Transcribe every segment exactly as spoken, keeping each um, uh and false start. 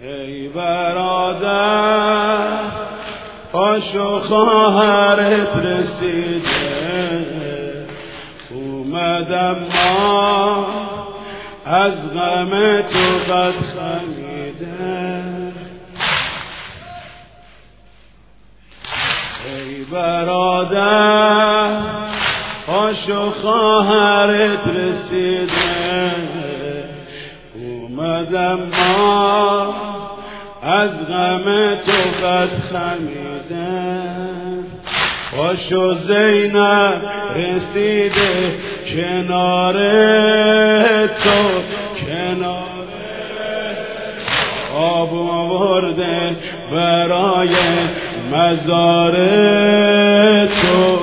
ای برادر پاشو خواهرت رسیده، اومدم ما از غم تو قد خمیده. ای برادر پاشو خواهرت رسیده، اومدم ما از غم تو قد خمیده. پاشو زینب رسیده کنار تو، کنار آب آورده برای مزار تو.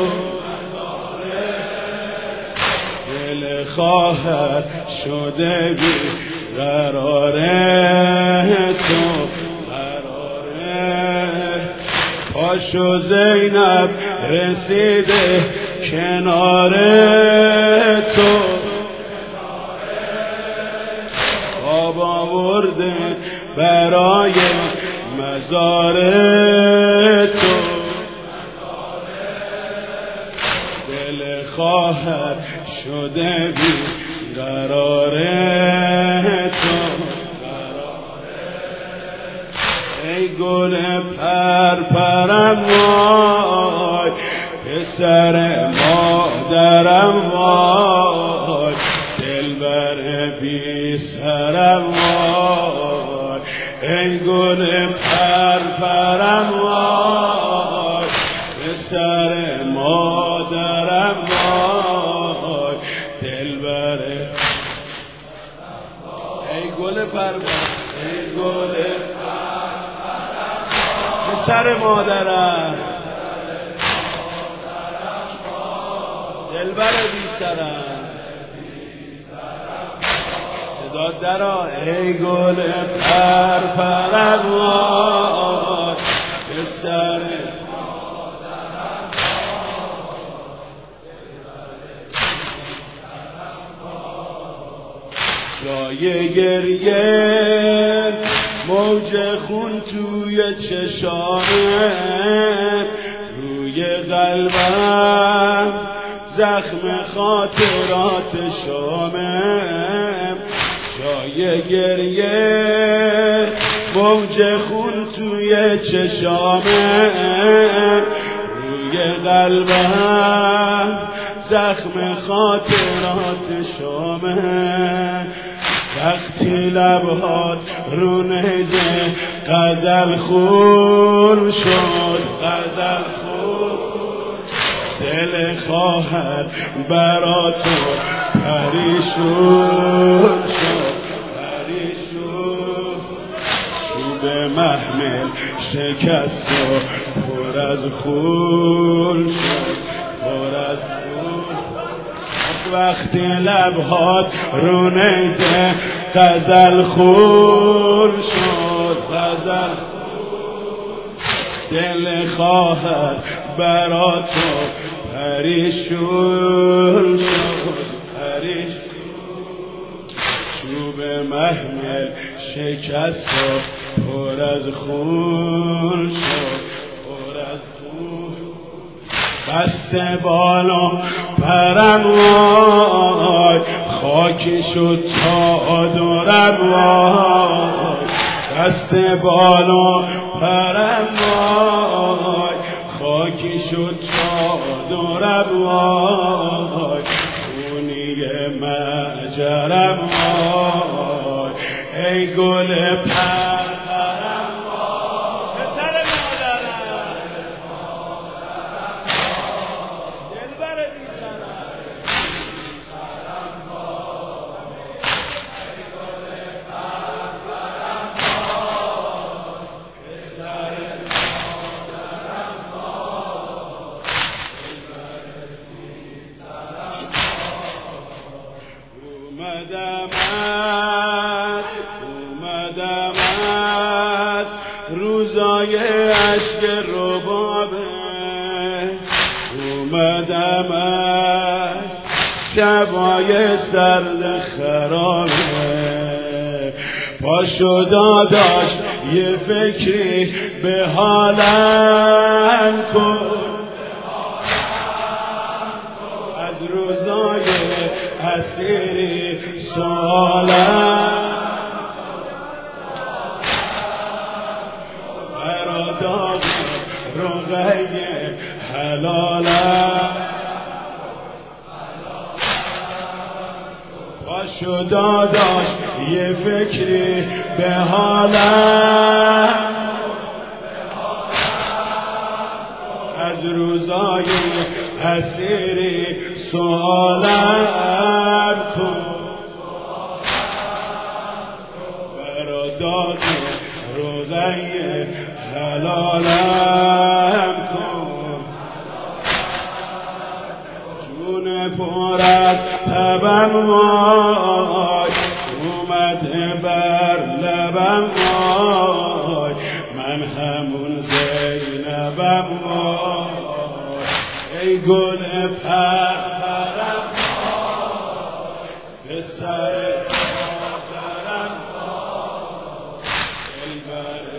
دل خواهر شده بی قراره تو، قراره. پاشو زینب رسیده کنار تو، آب آورده برای مزار تو. دل خواهر شده بی قراره تو، ای گل پرپرم وای، پسر مادرم وای، دلبر بی سرم وای. ای گل پرپرم وای، پسر مادرم وای، دلبر. ای گل پرپرم، ای گل پسر مادرم، دلبر بی سرم. صدا درا ای گل پرپرم وای، پسر جای گریه موج خون توی چشامه، روی قلبم زخم خاطرات شامه. جای گریه موج خون توی چشامه، روی قلبم زخم خاطرات شامه. وقتی لبهات رو نیزه غزل خون شد، غزل خون، دل خواهر برا تو پریشون شد، پریشون. چوب محمل شکست و پر از خون شد، پر از خون. وقتی لبهات رو نیزه غزل خون شد، غزل خون، دل خواهر برا تو پریشون شد، پریشون. چوب محمل شکست و پر از خون شد، پر از خون. بسته بالا پرم وای، خاکی شد تا دورم وای. بسته بالا پرم وای، خاکی شد تا دورم وای. خونی مجرم وای، ای گل پرپرم وای، پسر مادرم، دلبر بی سرم. ای گل پرپرم وای، پسر مادرم وای، دلبر بی سرم وای. اومدمت، اومدمت روزای عشق ربابه، اومدمت شبای سرد خرابه. پاشو داداش یه فکری به حالم کن، از روزای اسیری سوالم براداد رقیه حلالم. پاشو داداش یه فکری به حالم، از روزای اسیری سوالم کن، براداد رقیه حلالم کن. جون پرت تبم وای اومده بر لبم وای، من همون زینبم وای، ای گل پرپرم وای، به سر مادرم وای، ای بر